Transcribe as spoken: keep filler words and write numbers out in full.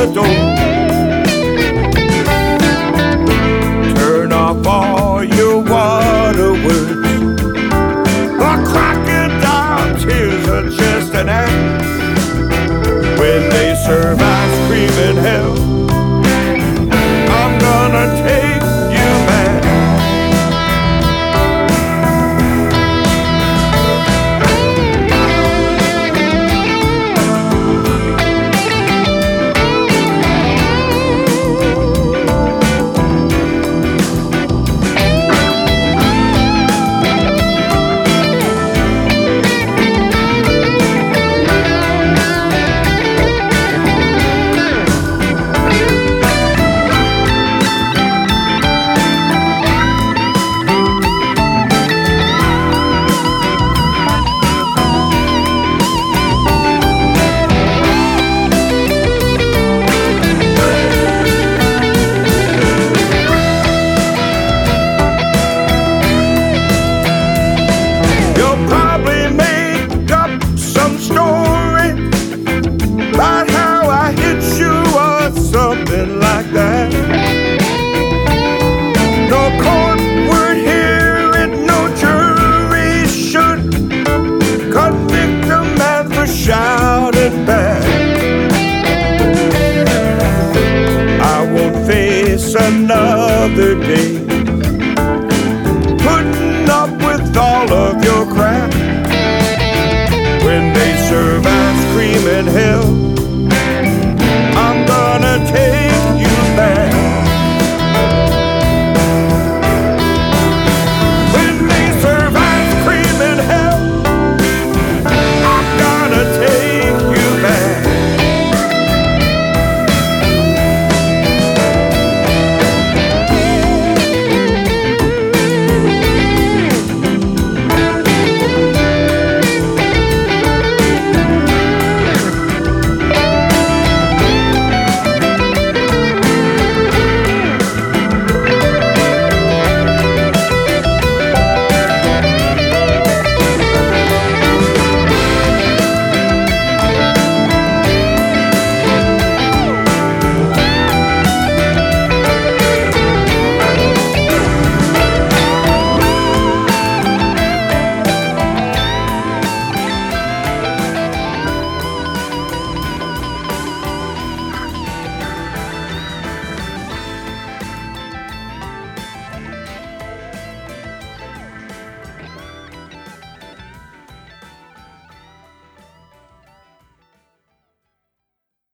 the door. Turn off all your water words. The crocodile tears are just an act when they serve ice cream in hell. I'm gonna take you back. Something like that. No court would hear it, no jury should convict a man for shouting back. I won't face another day